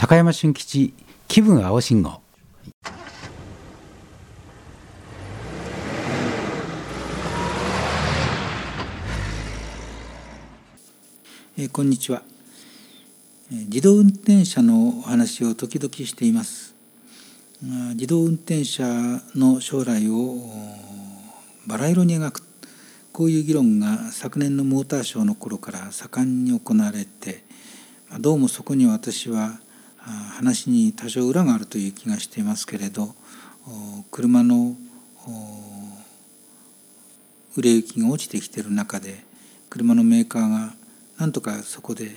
高山俊吉気分青信号。 こんにちは。自動運転車のお話を時々しています。自動運転車の将来をバラ色に描く、こういう議論が昨年のモーターショーの頃から盛んに行われて、どうもそこに私は話に多少裏があるという気がしていますけれど、車の売れ行きが落ちてきている中で、車のメーカーがなんとかそこで、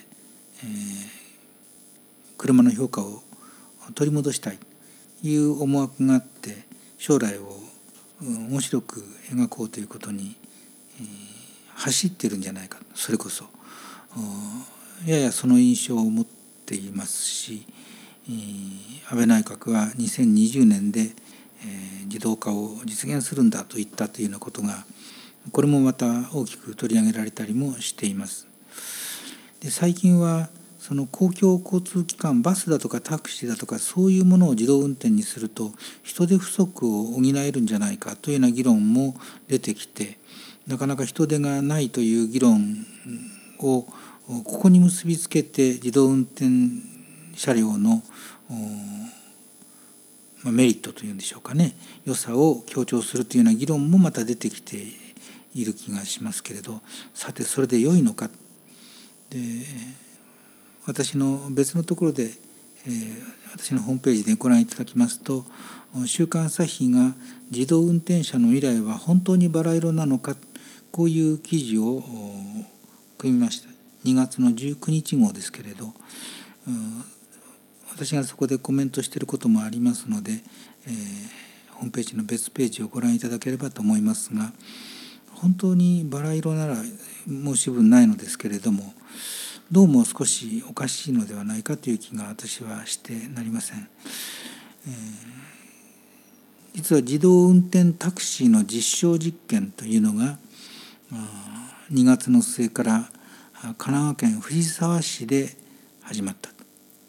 車の評価を取り戻したいという思惑があって、将来を面白く描こうということに、走っているんじゃないか。それこそややその印象を持っていますし、安倍内閣は2020年で、自動化を実現するんだと言ったというようなことが、これもまた大きく取り上げられたりもしています。で、最近はその公共交通機関、バスだとかタクシーだとか、そういうものを自動運転にすると人手不足を補えるんじゃないかというような議論も出てきて、なかなか人手がないという議論をここに結びつけて、自動運転車両のメリットというんでしょうかね、良さを強調するというような議論もまた出てきている気がしますけれど、さてそれで良いのか。で、私の別のところで、私のホームページでご覧いただきますと、週刊朝日が自動運転車の未来は本当にバラ色なのか、こういう記事を組みました。2月の19日号ですけれど、私がそこでコメントしていることもありますので、ホームページの別ページをご覧いただければと思いますが、本当にバラ色なら申し分ないのですけれども、どうも少しおかしいのではないかという気が私はしてなりません。実は自動運転タクシーの実証実験というのが2月の末から神奈川県藤沢市で始まった。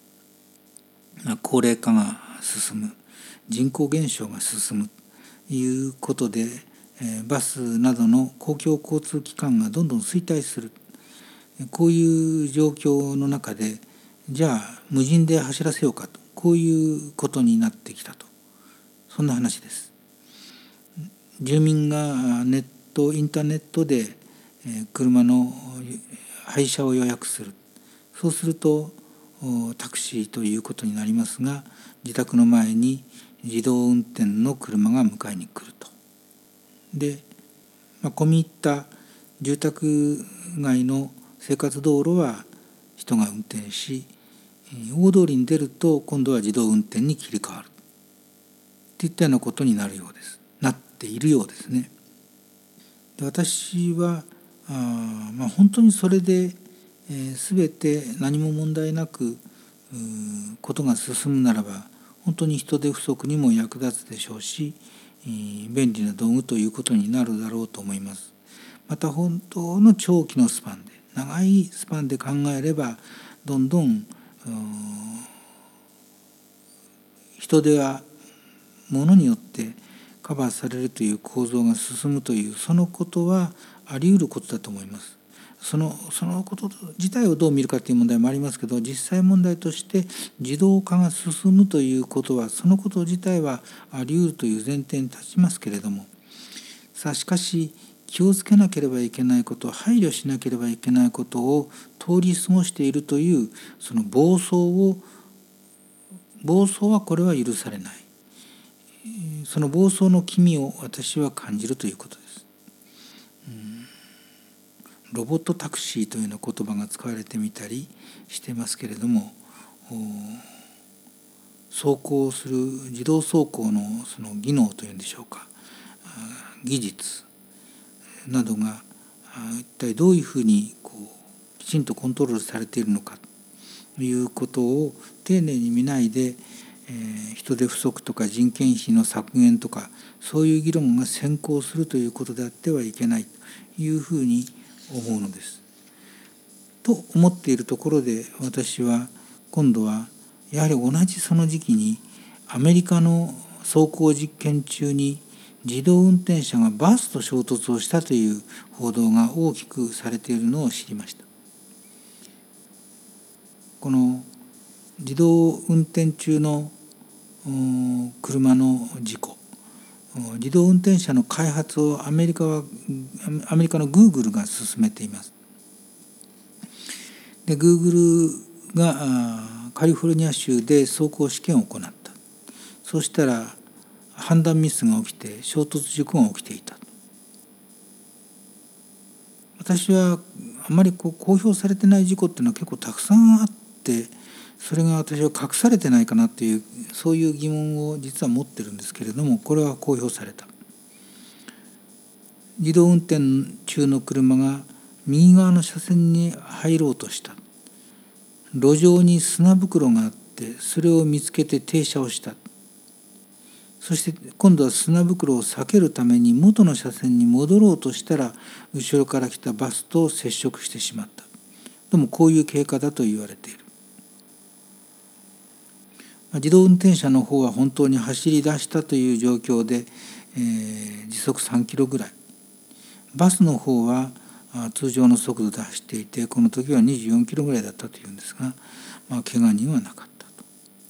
高齢化が進む、人口減少が進むということで、バスなどの公共交通機関がどんどん衰退する、こういう状況の中で、じゃあ無人で走らせようかと、こういうことになってきたと、そんな話です。住民がインターネットで車の配車を予約する。そうするとタクシーということになりますが、自宅の前に自動運転の車が迎えに来ると。で、込み入った住宅街の生活道路は人が運転し、大通りに出ると今度は自動運転に切り替わるといったようなことになるようです。なっているようですね。で、私は本当にそれで全て何も問題なくことが進むならば、本当に人手不足にも役立つでしょうし、便利な道具ということになるだろうと思います。また本当の長期のスパンで、長いスパンで考えれば、どんどん人手は物によってカバーされるという構造が進むという、そのことはあり得ることだと思います。そのこと自体をどう見るかという問題もありますけど、実際問題として自動化が進むということは、そのこと自体はあり得るという前提に立ちますけれども、しかし気をつけなければいけないこと、配慮しなければいけないことを通り過ごしているという、その暴走はこれは許されない。その暴走の気味を私は感じるということです。ロボットタクシーというような言葉が使われてみたりしてますけれども、走行する自動走行のその技能というんでしょうか、技術などが一体どういうふうにきちんとコントロールされているのかということを丁寧に見ないで、人手不足とか人件費の削減とか、そういう議論が先行するということであってはいけないというふうに思うのです。と思っているところで、私は今度はやはり同じその時期にアメリカの走行実験中に自動運転車がバスと衝突をしたという報道が大きくされているのを知りました。この自動運転中の車の事故、自動運転車の開発をアメリカのグーグルが進めています。でグーグルがカリフォルニア州で走行試験を行った。そうしたら判断ミスが起きて衝突事故が起きていた。私はあまり公表されてない事故っていうのは結構たくさんあって、それが私は隠されてないかなというそういう疑問を実は持ってるんですけれども、これは公表された。自動運転中の車が右側の車線に入ろうとした。路上に砂袋があってそれを見つけて停車をした。そして今度は砂袋を避けるために元の車線に戻ろうとしたら後ろから来たバスと接触してしまった。でもこういう経過だと言われている。自動運転車の方は本当に走り出したという状況で、時速3キロぐらい。バスの方は通常の速度で走っていて、この時は24キロぐらいだったというんですが、怪我人はなかったと。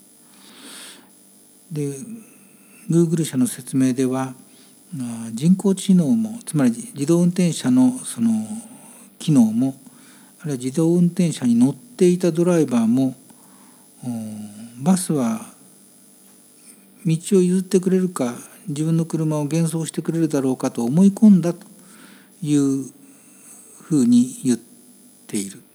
でGoogle 社の説明では人工知能も、つまり自動運転車のその機能も、あるいは自動運転車に乗っていたドライバーも、バスは道を譲ってくれるか自分の車を減速してくれるだろうかと思い込んだというふうに言っている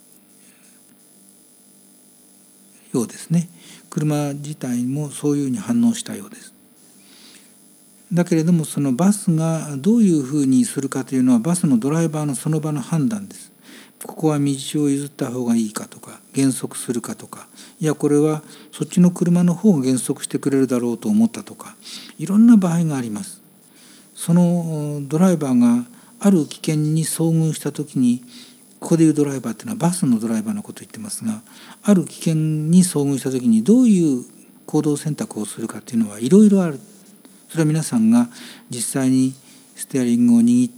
ようですね。車自体もそういうふうに反応したようです。だけれどもそのバスがどういうふうにするかというのはバスのドライバーのその場の判断です。ここは道を譲った方がいいかとか減速するかとか、いやこれはそっちの車の方が減速してくれるだろうと思ったとか、いろんな場合があります。そのドライバーがある危険に遭遇した時に、ここでいうドライバーっていうのはバスのドライバーのことを言ってますが、ある危険に遭遇した時にどういう行動選択をするかっていうのはいろいろある。それは皆さんが実際にステアリングを握って、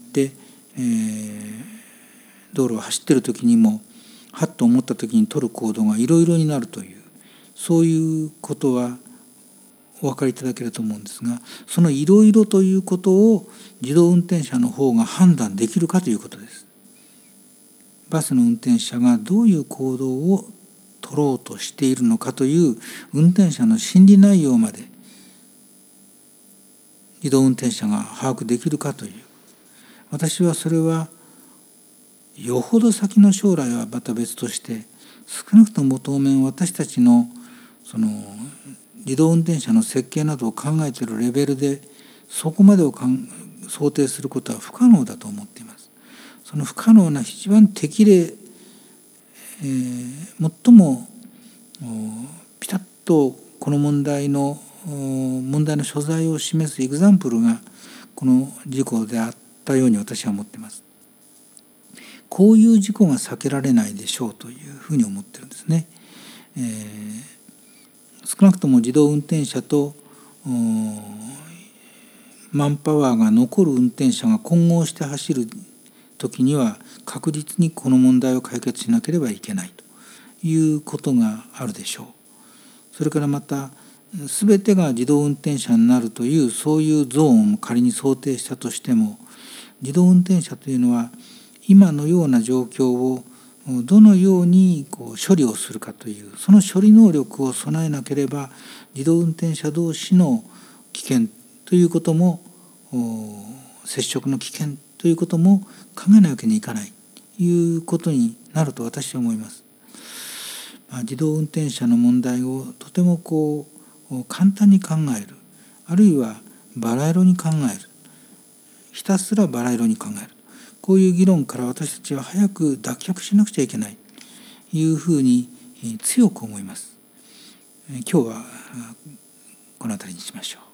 道路を走っている時にもはっと思った時に取る行動がいろいろになるという、そういうことはお分かりいただけると思うんですが、そのいろいろということを自動運転車の方が判断できるかということです。バスの運転者がどういう行動を取ろうとしているのかという運転者の心理内容まで自動運転者が把握できるかという、私はそれはよほど先の将来はまた別として、少なくとも当面私たちのその自動運転車の設計などを考えているレベルでそこまでを想定することは不可能だと思っています。その不可能な一番適齢、最もピタッとこの問題の所在を示すエグザンプルがこの事故であったように私は思っています。こういう事故が避けられないでしょうというふうに思ってるんですね。少なくとも自動運転車とマンパワーが残る運転者が混合して走る時には確実にこの問題を解決しなければいけないということがあるでしょう。それからまた全てが自動運転車になるというそういうゾーンを仮に想定したとしても、自動運転車というのは今のような状況をどのように処理をするかという、その処理能力を備えなければ自動運転車同士の危険ということも、接触の危険ということも考えないわけにいかないということになると私は思います。自動運転車の問題をとても簡単に考える、あるいはバラ色に考える、ひたすらバラ色に考える、こういう議論から私たちは早く脱却しなくちゃいけないというふうに強く思います。今日はこの辺りにしましょう。